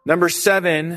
Number 7,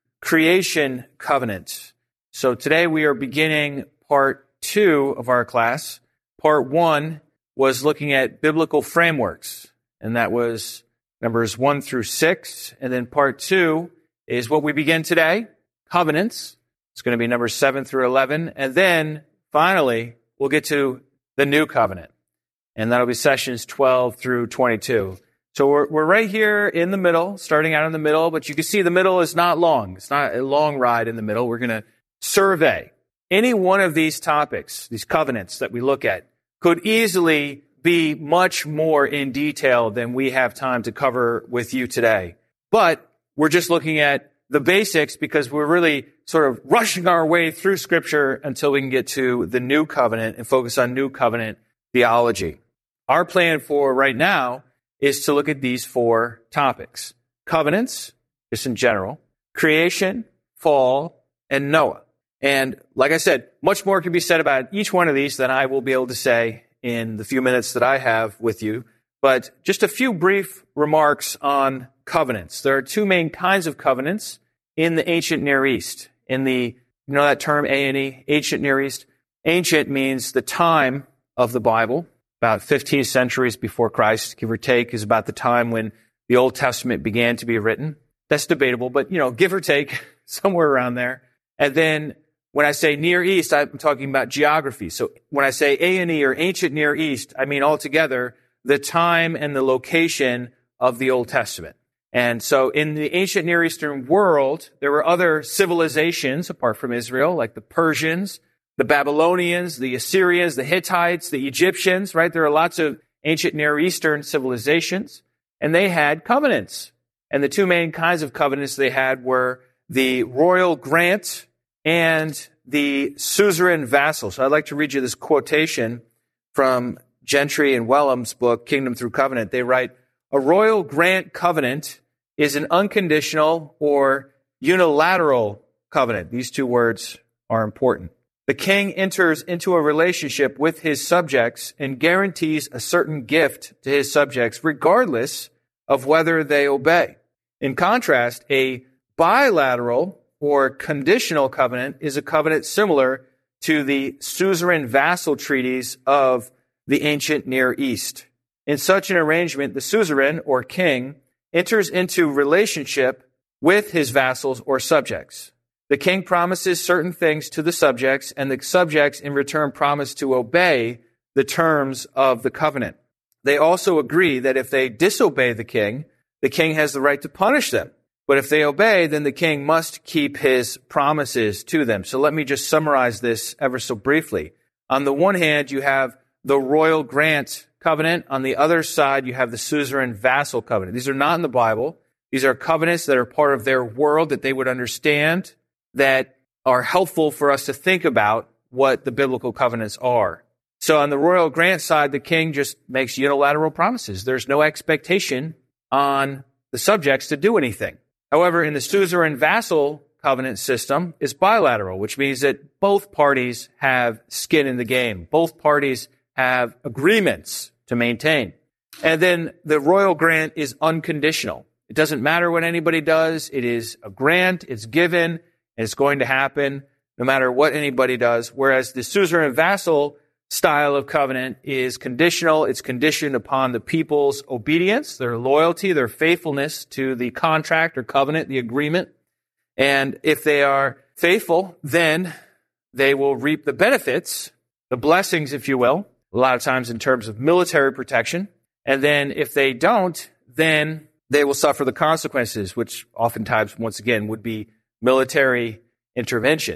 creation covenant. So today we are beginning part 2 of our class. Part 1 was looking at biblical frameworks, and that was numbers 1 through 6. And then part 2 is what we begin today, covenants. It's going to be numbers 7 through 11. And then finally, we'll get to the new covenant, and that'll be sessions 12 through 22. So we're right here in the middle, starting out in the middle, but you can see the middle is not long. It's not a long ride in the middle. We're going to survey any one of these topics, these covenants that we look at, could easily be much more in detail than we have time to cover with you today. But we're just looking at the basics because we're really sort of rushing our way through Scripture until we can get to the new covenant and focus on new covenant theology. Our plan for right now is to look at these 4 topics. Covenants, just in general, creation, fall, and Noah. And like I said, much more can be said about each one of these than I will be able to say in the few minutes that I have with you. But just a few brief remarks on covenants. There are 2 main kinds of covenants in the ancient Near East. In the, you know that term, A&E, ancient Near East? Ancient means the time of the Bible. About 15 centuries before Christ, give or take, is about the time when the Old Testament began to be written. That's debatable, but, give or take, somewhere around there. And then when I say Near East, I'm talking about geography. So when I say A&E or ancient Near East, I mean altogether the time and the location of the Old Testament. And so in the ancient Near Eastern world, there were other civilizations apart from Israel, like the Persians, the Babylonians, the Assyrians, the Hittites, the Egyptians, right? There are lots of ancient Near Eastern civilizations, and they had covenants. And the 2 main kinds of covenants they had were the royal grant and the suzerain vassal. So I'd like to read you this quotation from Gentry and Wellham's book, Kingdom Through Covenant. They write, "A royal grant covenant is an unconditional or unilateral covenant." These 2 words are important. The king enters into a relationship with his subjects and guarantees a certain gift to his subjects, regardless of whether they obey. In contrast, a bilateral or conditional covenant is a covenant similar to the suzerain vassal treaties of the ancient Near East. In such an arrangement, the suzerain or king enters into relationship with his vassals or subjects. The king promises certain things to the subjects, and the subjects in return promise to obey the terms of the covenant. They also agree that if they disobey the king has the right to punish them. But if they obey, then the king must keep his promises to them. So let me just summarize this ever so briefly. On the one hand, you have the royal grant covenant. On the other side, you have the suzerain vassal covenant. These are not in the Bible. These are covenants that are part of their world that they would understand, that are helpful for us to think about what the biblical covenants are. So on the royal grant side, the king just makes unilateral promises. There's no expectation on the subjects to do anything. However, in the suzerain vassal covenant system, it's bilateral, which means that both parties have skin in the game. Both parties have agreements to maintain. And then the royal grant is unconditional. It doesn't matter what anybody does. It is a grant. It's given. And it's going to happen no matter what anybody does. Whereas the suzerain vassal style of covenant is conditional. It's conditioned upon the people's obedience, their loyalty, their faithfulness to the contract or covenant, the agreement. And if they are faithful, then they will reap the benefits, the blessings, if you will, a lot of times in terms of military protection. And then if they don't, then they will suffer the consequences, which oftentimes, once again, would be military intervention.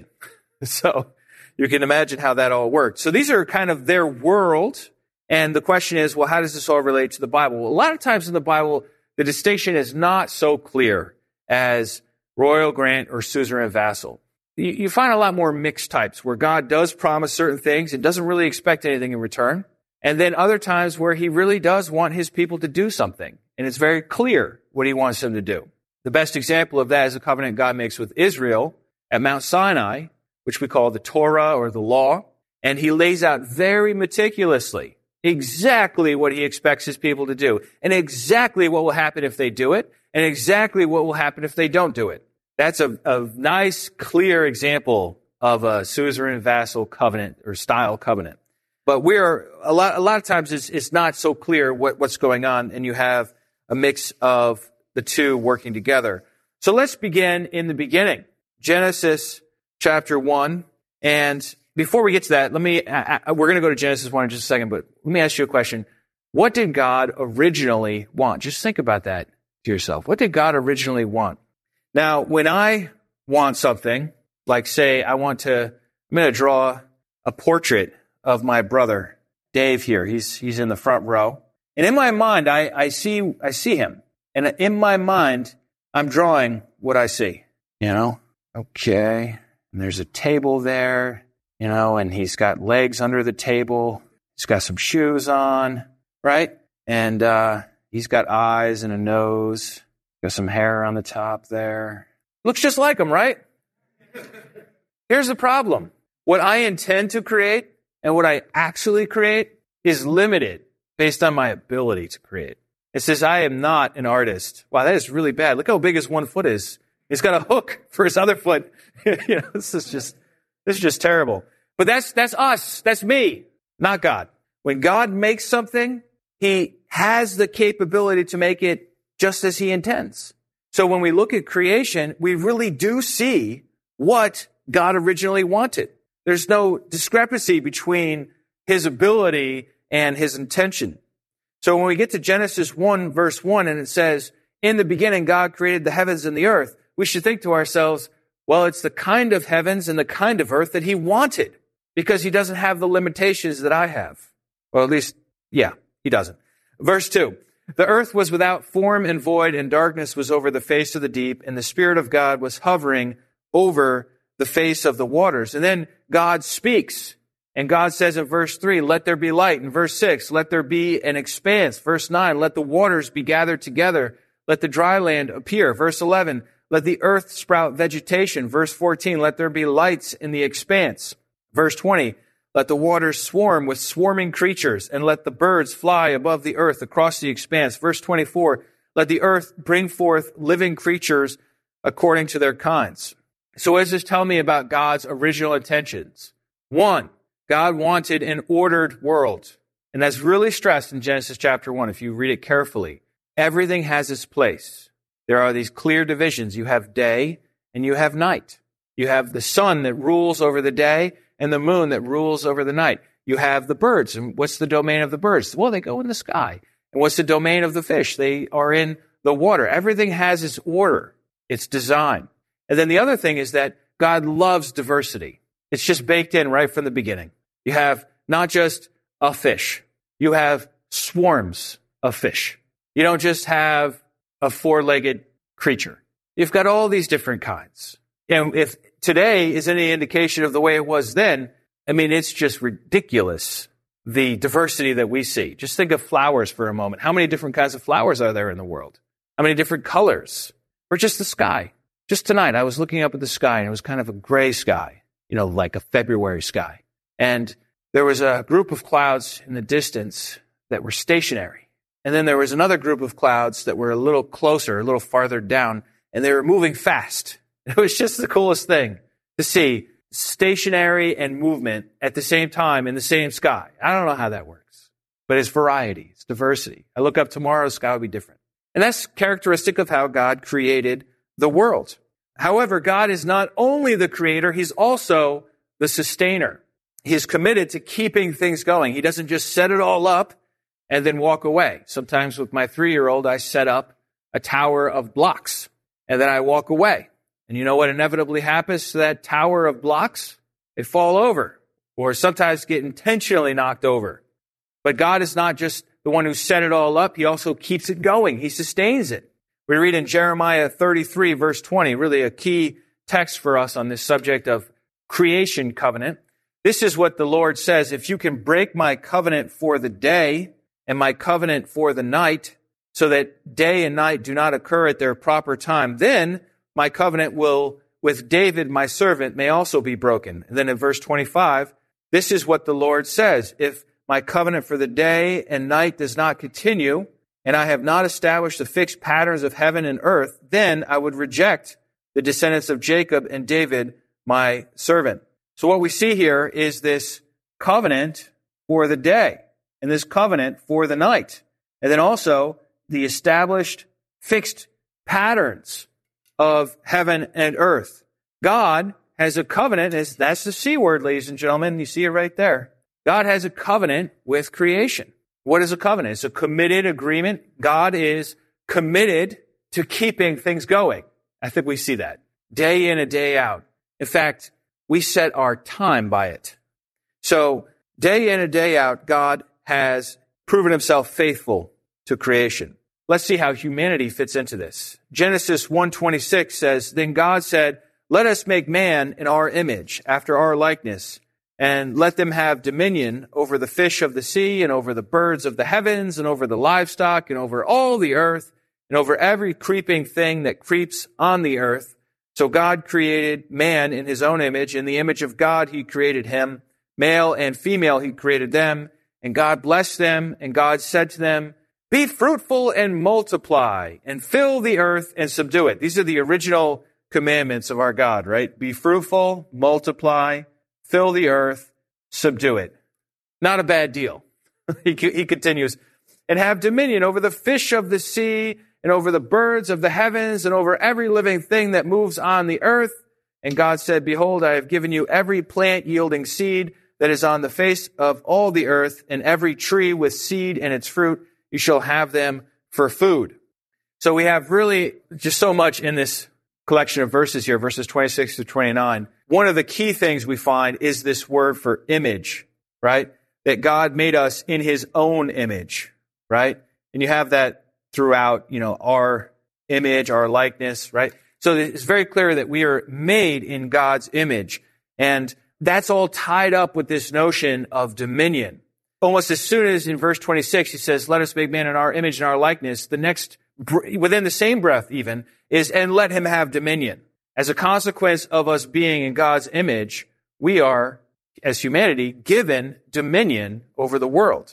So you can imagine how that all worked. So these are kind of their world. And the question is, well, how does this all relate to the Bible? Well, a lot of times in the Bible, the distinction is not so clear as royal grant or suzerain vassal. You find a lot more mixed types where God does promise certain things and doesn't really expect anything in return. And then other times where he really does want his people to do something. And it's very clear what he wants them to do. The best example of that is the covenant God makes with Israel at Mount Sinai, which we call the Torah or the law. And he lays out very meticulously exactly what he expects his people to do, and exactly what will happen if they do it, and exactly what will happen if they don't do it. That's a nice, clear example of a suzerain vassal covenant or style covenant. But a lot of times it's not so clear what's going on, and you have a mix of the two working together. So let's begin in the beginning. Genesis chapter 1. And before we get to that, we're going to go to Genesis 1 in just a second, but let me ask you a question. What did God originally want? Just think about that to yourself. What did God originally want? Now, when I want something, like say I'm going to draw a portrait of my brother, Dave here. He's in the front row. And in my mind, I see him. And in my mind, I'm drawing what I see. Okay. And there's a table there, and he's got legs under the table. He's got some shoes on, right? And he's got eyes and a nose. Got some hair on the top there. Looks just like him, right? Here's the problem. What I intend to create and what I actually create is limited based on my ability to create. It says I am not an artist. Wow, that is really bad. Look how big his one foot is. He's got a hook for his other foot. This is just terrible. But that's us. That's me, not God. When God makes something, he has the capability to make it just as he intends. So when we look at creation, we really do see what God originally wanted. There's no discrepancy between his ability and his intention. So when we get to Genesis 1, verse 1, and it says, in the beginning, God created the heavens and the earth, we should think to ourselves, well, it's the kind of heavens and the kind of earth that he wanted, because he doesn't have the limitations that I have. Well, at least, yeah, he doesn't. Verse 2, the earth was without form and void, and darkness was over the face of the deep, and the Spirit of God was hovering over the face of the waters. And then God speaks, and God says in verse 3, let there be light. In verse 6, let there be an expanse. Verse 9, let the waters be gathered together. Let the dry land appear. Verse 11, let the earth sprout vegetation. Verse 14, let there be lights in the expanse. Verse 20, let the waters swarm with swarming creatures, and let the birds fly above the earth across the expanse. Verse 24, let the earth bring forth living creatures according to their kinds. So what does this tell me about God's original intentions? 1, God wanted an ordered world. And that's really stressed in Genesis chapter 1 if you read it carefully. Everything has its place. There are these clear divisions. You have day and you have night. You have the sun that rules over the day and the moon that rules over the night. You have the birds. And what's the domain of the birds? Well, they go in the sky. And what's the domain of the fish? They are in the water. Everything has its order, its design. And then the other thing is that God loves diversity. It's just baked in right from the beginning. You have not just a fish. You have swarms of fish. You don't just have a four-legged creature. You've got all these different kinds. And if today is any indication of the way it was then, it's just ridiculous, the diversity that we see. Just think of flowers for a moment. How many different kinds of flowers are there in the world? How many different colors? Or just the sky? Just tonight, I was looking up at the sky, and it was kind of a gray sky, like a February sky. And there was a group of clouds in the distance that were stationary. And then there was another group of clouds that were a little closer, a little farther down, and they were moving fast. It was just the coolest thing to see stationary and movement at the same time in the same sky. I don't know how that works, but it's variety, it's diversity. I look up tomorrow, the sky will be different. And that's characteristic of how God created the world. However, God is not only the creator, he's also the sustainer. He is committed to keeping things going. He doesn't just set it all up and then walk away. Sometimes with my 3-year-old, I set up a tower of blocks and then I walk away. And you know what inevitably happens to that tower of blocks? They fall over or sometimes get intentionally knocked over. But God is not just the one who set it all up. He also keeps it going. He sustains it. We read in Jeremiah 33, verse 20, really a key text for us on this subject of creation covenant. This is what the Lord says, if you can break my covenant for the day and my covenant for the night, so that day and night do not occur at their proper time, then my covenant will, with David, my servant, may also be broken. And then in verse 25, this is what the Lord says, if my covenant for the day and night does not continue, and I have not established the fixed patterns of heaven and earth, then I would reject the descendants of Jacob and David, my servant. So what we see here is this covenant for the day and this covenant for the night. And then also the established fixed patterns of heaven and earth. God has a covenant. That's the C word, ladies and gentlemen. You see it right there. God has a covenant with creation. What is a covenant? It's a committed agreement. God is committed to keeping things going. I think we see that day in and day out. In fact, we set our time by it. So day in and day out, God has proven himself faithful to creation. Let's see how humanity fits into this. Genesis 1:26 says, Then God said, Let us make man in our image, after our likeness, and let them have dominion over the fish of the sea, and over the birds of the heavens, and over the livestock, and over all the earth, and over every creeping thing that creeps on the earth. So God created man in his own image. In the image of God he created him. Male and female he created them. And God blessed them, and God said to them, Be fruitful and multiply, and fill the earth and subdue it. These are the original commandments of our God, right? Be fruitful, multiply, fill the earth, subdue it. Not a bad deal. He continues, and have dominion over the fish of the sea, and over the birds of the heavens, and over every living thing that moves on the earth. And God said, Behold, I have given you every plant yielding seed that is on the face of all the earth, and every tree with seed in its fruit. You shall have them for food. So we have really just so much in this collection of verses here, verses 26 to 29. One of the key things we find is this word for image, right? That God made us in his own image, right? And you have that throughout, our image, our likeness, right? So it's very clear that we are made in God's image. And that's all tied up with this notion of dominion. Almost as soon as in verse 26, he says, Let us make man in our image and our likeness, the next, within the same breath even, is, and let him have dominion. As a consequence of us being in God's image, we are, as humanity, given dominion over the world.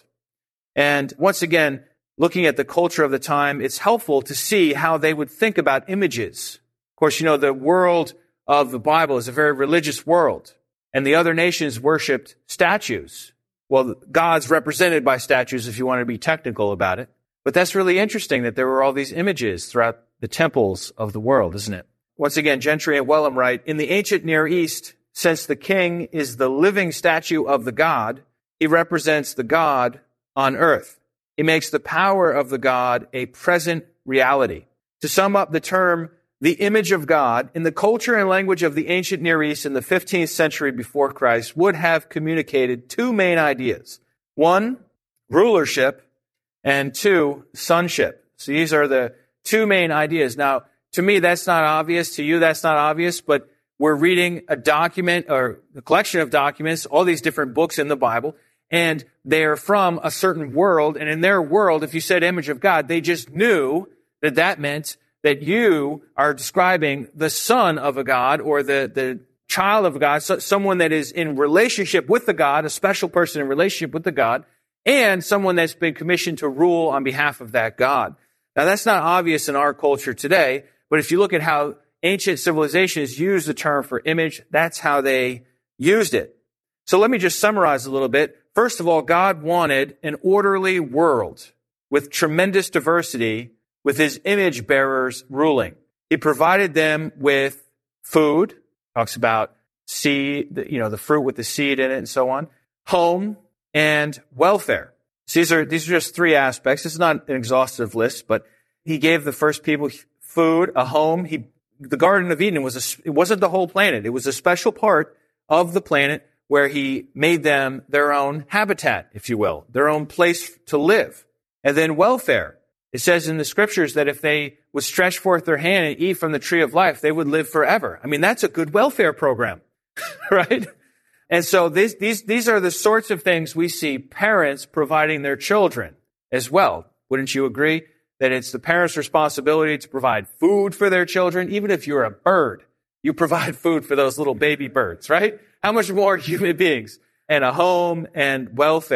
And once again, looking at the culture of the time, it's helpful to see how they would think about images. Of course, the world of the Bible is a very religious world, and the other nations worshipped statues. Well, God's represented by statues if you want to be technical about it. But that's really interesting that there were all these images throughout the temples of the world, isn't it? Once again, Gentry and Wellham write, In the ancient Near East, since the king is the living statue of the God, he represents the God on earth. He makes the power of the God a present reality. To sum up the term, the image of God, in the culture and language of the ancient Near East in the 15th century before Christ, would have communicated two main ideas. One, rulership, and two, sonship. So these are the two main ideas. Now, to me, that's not obvious. To you, that's not obvious, but we're reading a document or a collection of documents, all these different books in the Bible, and they are from a certain world. And in their world, if you said image of God, they just knew that that meant that you are describing the son of a God or the child of a God, someone that is in relationship with the God, a special person in relationship with the God, and someone that's been commissioned to rule on behalf of that God. Now, that's not obvious in our culture today, but if you look at how ancient civilizations used the term for image, that's how they used it. So let me just summarize a little bit. First of all, God wanted an orderly world with tremendous diversity, with his image bearers ruling. He provided them with food, talks about seed, the fruit with the seed in it and so on, home, and welfare. So these are just three aspects. This is not an exhaustive list, but he gave the first people food, a home. The Garden of Eden it wasn't the whole planet. It was a special part of the planet where he made them their own habitat, if you will, their own place to live. And then welfare. It says in the scriptures that if they would stretch forth their hand and eat from the tree of life, they would live forever. I mean, that's a good welfare program, right? And so these are the sorts of things we see parents providing their children as well. Wouldn't you agree that it's the parents' responsibility to provide food for their children? Even if you're a bird, you provide food for those little baby birds, right? How much more human beings? And a home and welfare.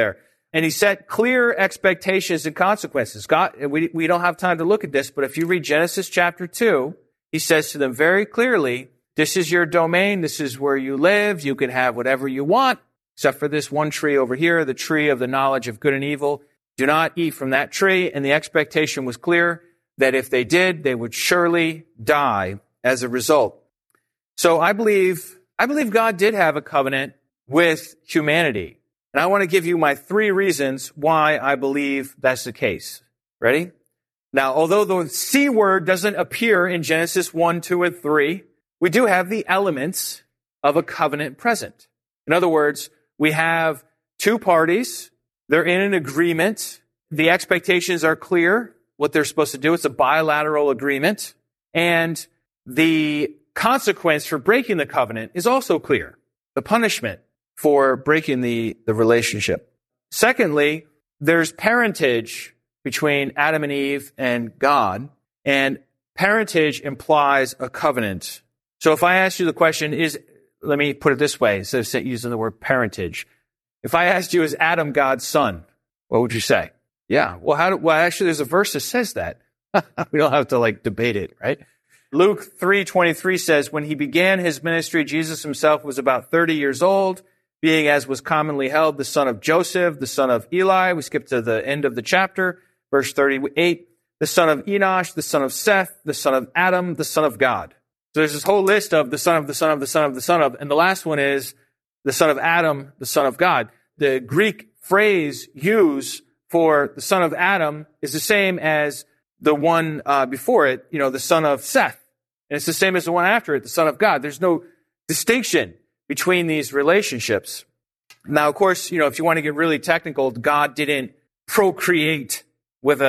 And he set clear expectations and consequences. God, we don't have time to look at this, but if you read Genesis chapter 2, he says to them very clearly, this is your domain, this is where you live, you can have whatever you want, except for this one tree over here, the tree of the knowledge of good and evil. Do not eat from that tree. And the expectation was clear that if they did, they would surely die as a result. So I believe God did have a covenant with humanity. And I want to give you my 3 reasons why I believe that's the case. Ready? Now, although the C word doesn't appear in Genesis 1, 2, and 3, we do have the elements of a covenant present. In other words, we have 2 parties. They're in an agreement. The expectations are clear, what they're supposed to do. It's a bilateral agreement. And the consequence for breaking the covenant is also clear. The punishment for breaking the relationship. Secondly, there's parentage between Adam and Eve and God, and parentage implies a covenant. So if I ask you the question, let me put it this way, instead of using the word parentage. If I asked you, is Adam God's son? What would you say? Yeah. Well, actually, there's a verse that says that. We don't have to debate it, right? Luke 3:23 says, when he began his ministry, Jesus himself was about 30 years old, being as was commonly held, the son of Joseph, the son of Eli. We skip to the end of the chapter, verse 38, the son of Enosh, the son of Seth, the son of Adam, the son of God. So there's this whole list of the son of the son of the son of the son of, and the last one is the son of Adam, the son of God. The Greek phrase used for the son of Adam is the same as the one before it, the son of Seth. And it's the same as the one after it, the son of God. There's no distinction between these relationships. Now, of course, if you want to get really technical, God didn't procreate with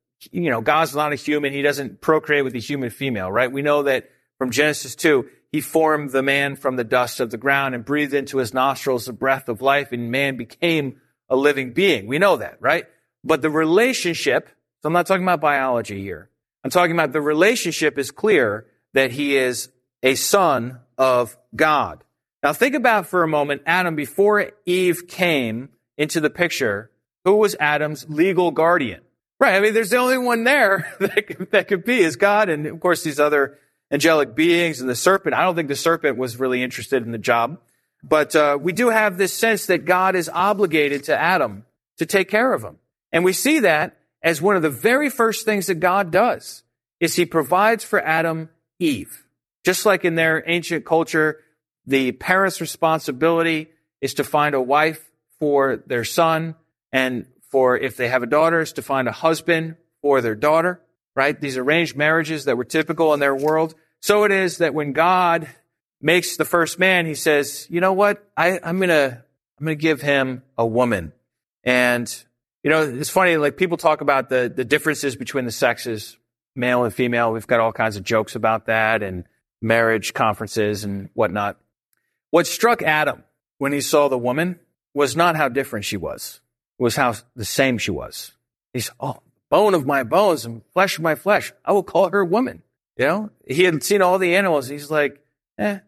God's not a human. He doesn't procreate with a human female, right? We know that from Genesis 2, he formed the man from the dust of the ground and breathed into his nostrils the breath of life, and man became a living being. We know that, right? But the relationship, so I'm not talking about biology here. I'm talking about the relationship is clear that he is a son of God. Now think about for a moment, Adam, before Eve came into the picture, who was Adam's legal guardian? Right, I mean, there's the only one there that could be is God, and of course these other angelic beings and the serpent. I don't think the serpent was really interested in the job. But we do have this sense that God is obligated to Adam to take care of him. And we see that as one of the very first things that God does is he provides for Adam Eve. Just like in their ancient culture, the parents' responsibility is to find a wife for their son, and for if they have a daughter, is to find a husband for their daughter, right? These arranged marriages that were typical in their world. So it is that when God makes the first man, he says, you know what? I'm gonna give him a woman. And, it's funny, people talk about the differences between the sexes, male and female. We've got all kinds of jokes about that and marriage conferences and whatnot. What struck Adam when he saw the woman was not how different she was. It was how the same she was. He's, bone of my bones and flesh of my flesh. I will call her woman. He had seen all the animals. And he's like, And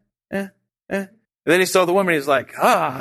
then he saw the woman. He's like,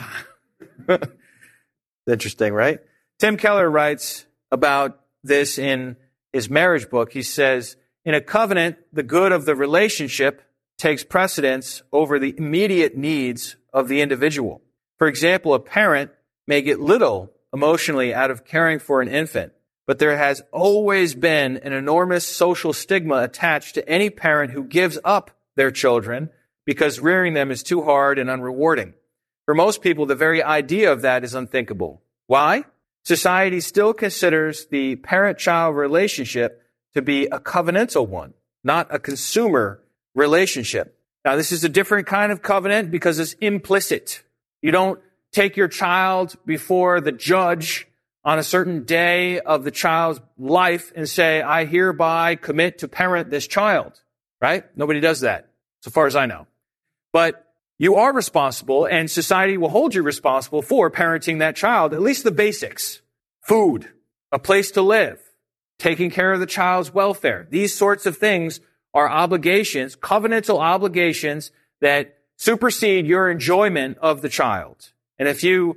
Interesting, right? Tim Keller writes about this in his marriage book. He says, in a covenant, the good of the relationship takes precedence over the immediate needs of the individual. For example, a parent may get little emotionally out of caring for an infant, but there has always been an enormous social stigma attached to any parent who gives up their children because rearing them is too hard and unrewarding. For most people, the very idea of that is unthinkable. Why? Society still considers the parent-child relationship to be a covenantal one, not a consumer relationship. Now, this is a different kind of covenant because it's implicit. You don't take your child before the judge on a certain day of the child's life and say, I hereby commit to parent this child, right? Nobody does that, so far as I know. But you are responsible, and society will hold you responsible for parenting that child, at least the basics. Food, a place to live, taking care of the child's welfare. These sorts of things are obligations, covenantal obligations that supersede your enjoyment of the child. And if you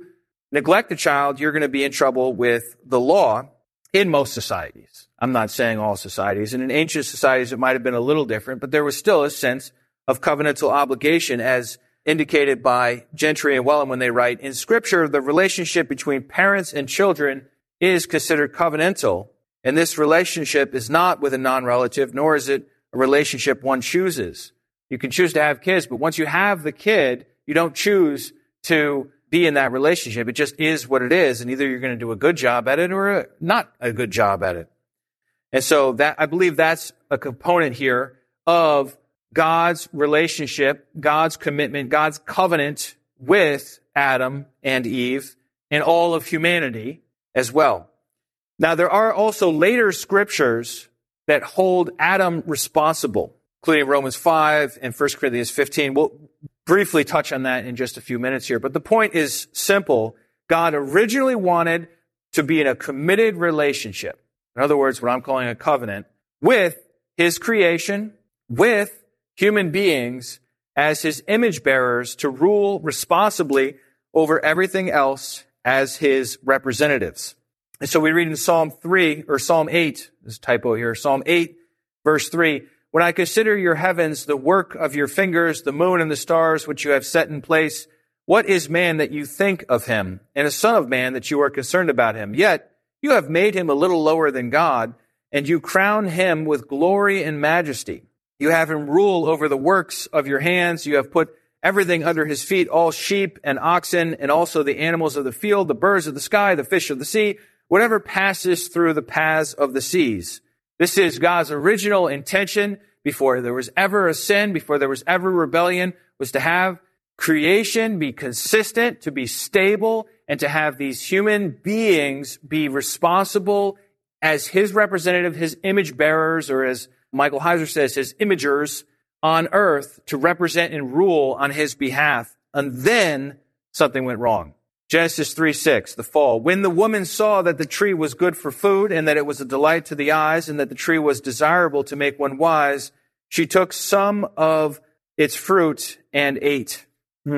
neglect a child, you're going to be in trouble with the law in most societies. I'm not saying all societies. And in ancient societies, it might have been a little different, but there was still a sense of covenantal obligation as indicated by Gentry and Wellham when they write, in Scripture, the relationship between parents and children is considered covenantal, and this relationship is not with a non-relative, nor is it a relationship one chooses. You can choose to have kids, but once you have the kid, you don't choose to be in that relationship. It just is what it is, and either you're going to do a good job at it or not a good job at it. And so that I believe that's a component here of God's relationship, God's commitment, God's covenant with Adam and Eve and all of humanity as well. Now, there are also later scriptures that hold Adam responsible, including Romans 5 and 1 Corinthians 15. We'll briefly touch on that in just a few minutes here. But the point is simple. God originally wanted to be in a committed relationship. In other words, what I'm calling a covenant with his creation, with human beings as his image bearers to rule responsibly over everything else as his representatives. And so we read in Psalm 8, there's a typo here, Psalm 8, verse 3, when I consider your heavens, the work of your fingers, the moon and the stars which you have set in place, what is man that you think of him, and a son of man that you are concerned about him? Yet you have made him a little lower than God, and you crown him with glory and majesty. You have him rule over the works of your hands. You have put everything under his feet, all sheep and oxen, and also the animals of the field, the birds of the sky, the fish of the sea, whatever passes through the paths of the seas. This is God's original intention before there was ever a sin, before there was ever rebellion, was to have creation be consistent, to be stable, and to have these human beings be responsible as his representative, his image bearers, or as Michael Heiser says, his imagers on earth to represent and rule on his behalf. And then something went wrong. Genesis 3:6, the fall. When the woman saw that the tree was good for food and that it was a delight to the eyes and that the tree was desirable to make one wise, she took some of its fruit and ate.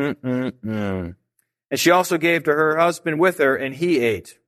And she also gave to her husband with her, and he ate.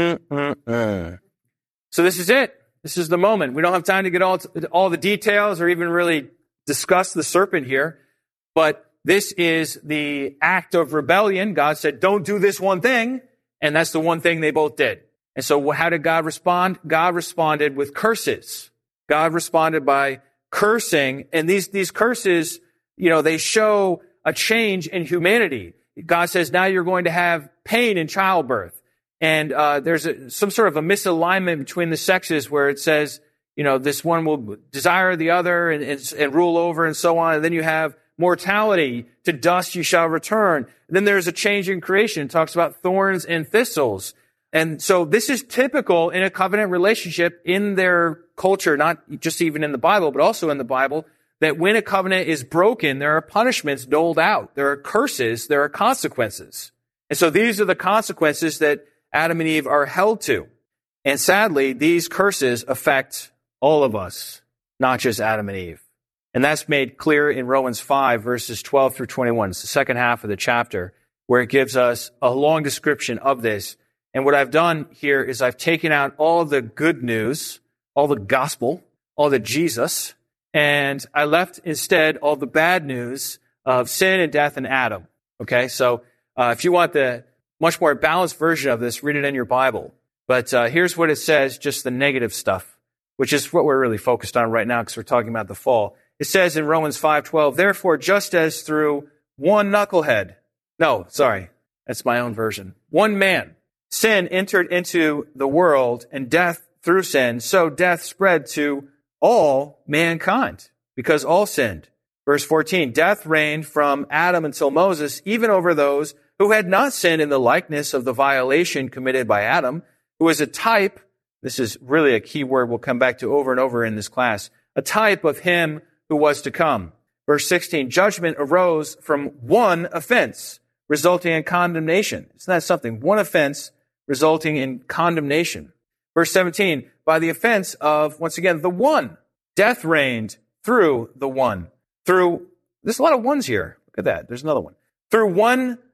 So this is it. This is the moment. We don't have time to get all the details or even really discuss the serpent here, but this is the act of rebellion. God said, don't do this one thing, and that's the one thing they both did. And so how did God respond? God responded with curses. God responded by cursing, and these curses, they show a change in humanity. God says, now you're going to have pain in childbirth. And there's some sort of a misalignment between the sexes where it says, this one will desire the other and rule over and so on. And then you have mortality. To dust you shall return. And then there's a change in creation. It talks about thorns and thistles. And so this is typical in a covenant relationship in their culture, not just even in the Bible, but also in the Bible, that when a covenant is broken, there are punishments doled out. There are curses. There are consequences. And so these are the consequences that Adam and Eve are held to. And sadly, these curses affect all of us, not just Adam and Eve. And that's made clear in Romans 5, verses 12 through 21. It's the second half of the chapter where it gives us a long description of this. And what I've done here is I've taken out all the good news, all the gospel, all the Jesus, and I left instead all the bad news of sin and death and Adam. Okay, so if you want the much more balanced version of this, read it in your Bible. But here's what it says, just the negative stuff, which is what we're really focused on right now because we're talking about the fall. It says in Romans 5:12, therefore, just as through one knucklehead, that's my own version, one man, sin entered into the world and death through sin, so death spread to all mankind because all sinned. Verse 14, death reigned from Adam until Moses, even over those who had not sinned in the likeness of the violation committed by Adam, who is a type, this is really a key word we'll come back to over and over in this class, a type of him who was to come. Verse 16, judgment arose from one offense, resulting in condemnation. Isn't that something? One offense resulting in condemnation. Verse 17, by the offense of, once again, the one. Death reigned through the one. There's a lot of ones here. Look at that. There's another one. Through one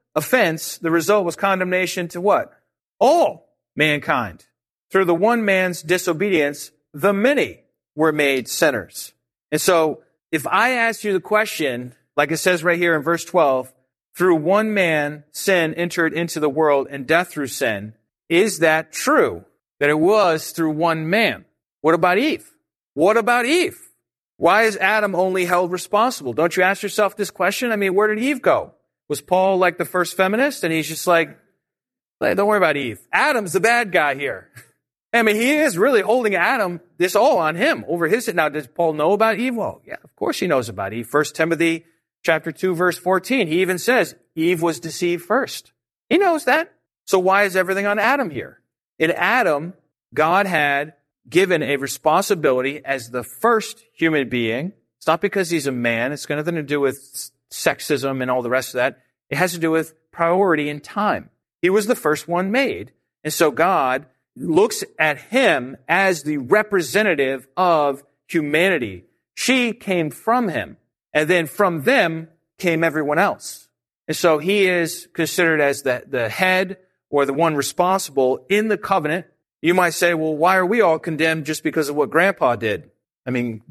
offense, the result was condemnation to what? All mankind. Through the one man's disobedience, the many were made sinners. And so, if I ask you the question, like it says right here in verse 12, through one man sin entered into the world and death through sin, is that true? That it was through one man? What about Eve? What about Eve? Why is Adam only held responsible? Don't you ask yourself this question? I mean, where did Eve go? Was Paul like the first feminist? And he's just like, don't worry about Eve. Adam's the bad guy here. I mean, he is really holding Adam, this all on him, over his head. Now, does Paul know about Eve? Well, yeah, of course he knows about Eve. 1 Timothy chapter 2, verse 14, he even says, Eve was deceived first. He knows that. So why is everything on Adam here? In Adam, God had given a responsibility as the first human being. It's not because he's a man. It's got nothing to do with sexism and all the rest of that. It has to do with priority in time. He was the first one made. And so God looks at him as the representative of humanity. She came from him. And then from them came everyone else. And so he is considered as the head or the one responsible in the covenant. You might say, well, why are we all condemned just because of what grandpa did? I mean,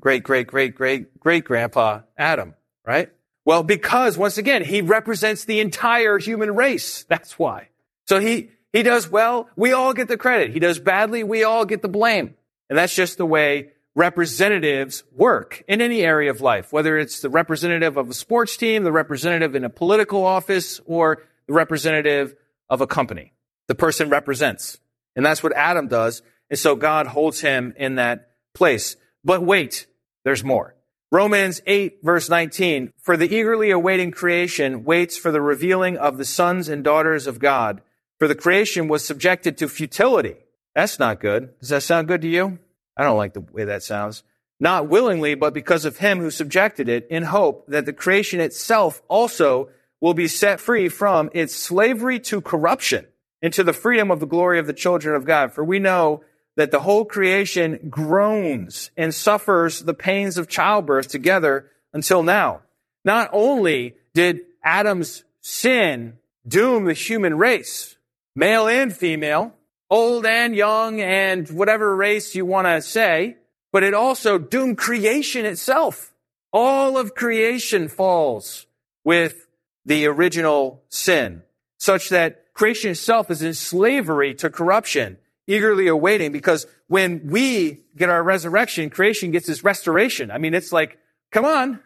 great-grandpa Adam, right? Well, because, once again, he represents the entire human race. That's why. So he does well, we all get the credit. He does badly, we all get the blame. And that's just the way representatives work in any area of life, whether it's the representative of a sports team, the representative in a political office, or the representative of a company. The person represents. And that's what Adam does. And so God holds him in that place. But wait, there's more. Romans 8, verse 19, for the eagerly awaiting creation waits for the revealing of the sons and daughters of God. For the creation was subjected to futility. That's not good. Does that sound good to you? I don't like the way that sounds. Not willingly, but because of him who subjected it, in hope that the creation itself also will be set free from its slavery to corruption into the freedom of the glory of the children of God. For we know that the whole creation groans and suffers the pains of childbirth together until now. Not only did Adam's sin doom the human race, male and female, old and young, and whatever race you want to say, but it also doomed creation itself. All of creation falls with the original sin, such that creation itself is in slavery to corruption, eagerly awaiting, because when we get our resurrection, creation gets its restoration. I mean, it's like, come on.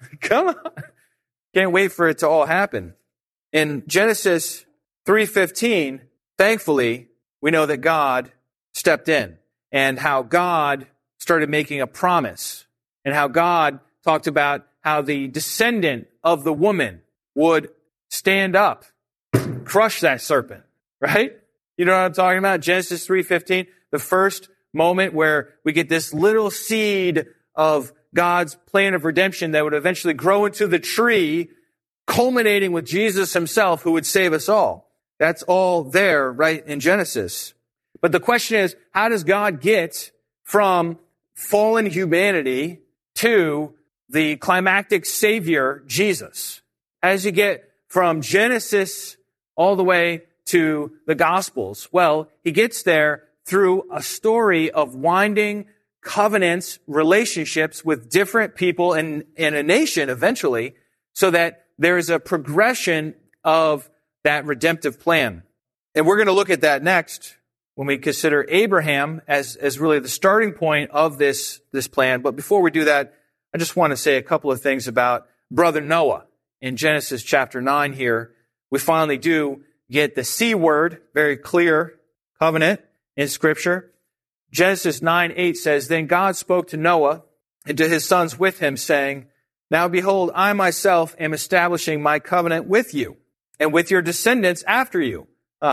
Can't wait for it to all happen. In Genesis 3:15, thankfully, we know that God stepped in and how God started making a promise and how God talked about how the descendant of the woman would stand up, crush that serpent, right? You know what I'm talking about? Genesis 3:15, the first moment where we get this little seed of God's plan of redemption that would eventually grow into the tree, culminating with Jesus himself who would save us all. That's all there right in Genesis. But the question is, how does God get from fallen humanity to the climactic Savior, Jesus? How does he get from Genesis all the way to the Gospels? Well, he gets there through a story of winding covenants, relationships with different people in a nation eventually, so that there is a progression of that redemptive plan. And we're going to look at that next when we consider Abraham as really the starting point of this plan. But before we do that, I just want to say a couple of things about brother Noah. In Genesis chapter 9 here, we finally do get the C word, very clear covenant in Scripture. Genesis 9:8 says, then God spoke to Noah and to his sons with him, saying, now behold, I myself am establishing my covenant with you and with your descendants after you.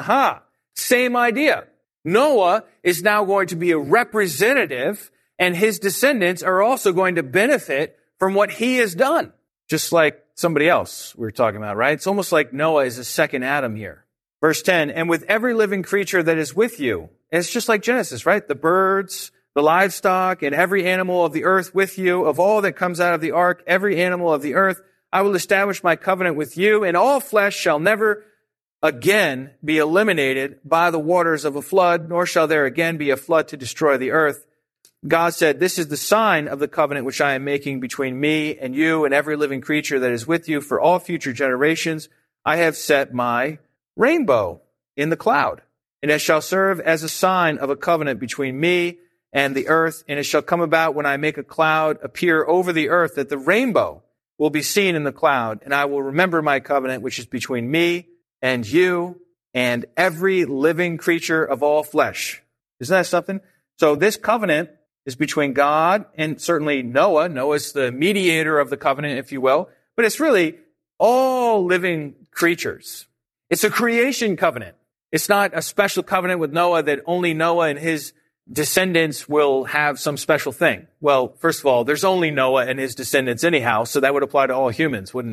Same idea. Noah is now going to be a representative, and his descendants are also going to benefit from what he has done. Just like somebody else we were talking about, right? It's almost like Noah is a second Adam here. Verse 10, and with every living creature that is with you. And it's just like Genesis, right? The birds, the livestock, and every animal of the earth with you, of all that comes out of the ark, every animal of the earth, I will establish my covenant with you, and all flesh shall never again be eliminated by the waters of a flood, nor shall there again be a flood to destroy the earth. God said, this is the sign of the covenant which I am making between me and you and every living creature that is with you for all future generations. I have set my rainbow in the cloud, and it shall serve as a sign of a covenant between me and the earth. And it shall come about when I make a cloud appear over the earth that the rainbow will be seen in the cloud. And I will remember my covenant, which is between me and you and every living creature of all flesh. Isn't that something? So this covenant is between God and certainly Noah. Noah's the mediator of the covenant, if you will. But it's really all living creatures. It's a creation covenant. It's not a special covenant with Noah that only Noah and his descendants will have some special thing. Well, first of all, there's only Noah and his descendants anyhow, so that would apply to all humans, wouldn't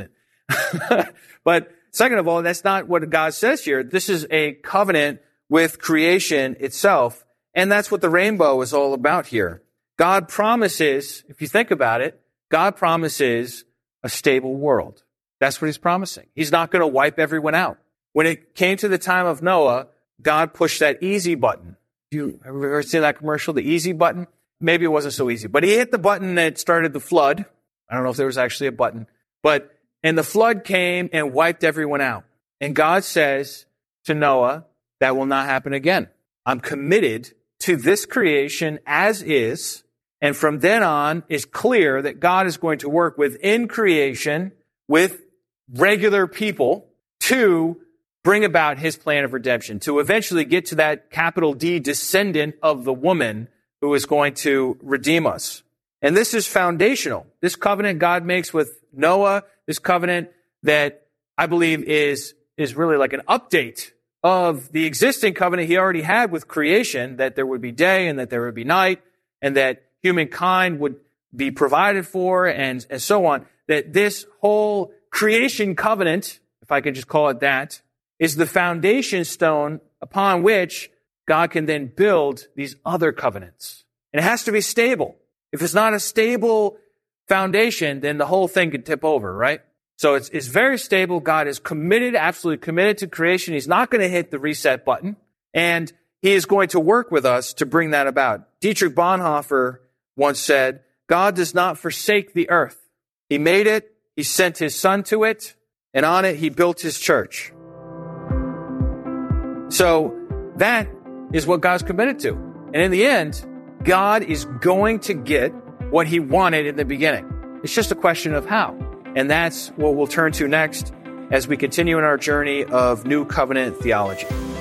it? But second of all, that's not what God says here. This is a covenant with creation itself, and that's what the rainbow is all about here. God promises, if you think about it, God promises a stable world. That's what he's promising. He's not going to wipe everyone out. When it came to the time of Noah, God pushed that easy button. You ever seen that commercial, the easy button? Maybe it wasn't so easy, but he hit the button that started the flood. I don't know if there was actually a button, and the flood came and wiped everyone out. And God says to Noah, that will not happen again. I'm committed to this creation as is. And from then on, it's clear that God is going to work within creation with regular people to bring about his plan of redemption, to eventually get to that capital D descendant of the woman who is going to redeem us. And this is foundational. This covenant God makes with Noah, this covenant that I believe is really like an update of the existing covenant he already had with creation, that there would be day and that there would be night, and that humankind would be provided for, and so on. That this whole creation covenant, if I could just call it that, is the foundation stone upon which God can then build these other covenants. And it has to be stable. If it's not a stable foundation, then the whole thing could tip over, right? So it's very stable. God is committed, absolutely committed to creation. He's not going to hit the reset button. And he is going to work with us to bring that about. Dietrich Bonhoeffer once said, God does not forsake the earth. He made it, he sent his son to it, and on it he built his church. So that is what God's committed to. And in the end, God is going to get what he wanted in the beginning. It's just a question of how. And that's what we'll turn to next as we continue in our journey of New Covenant theology.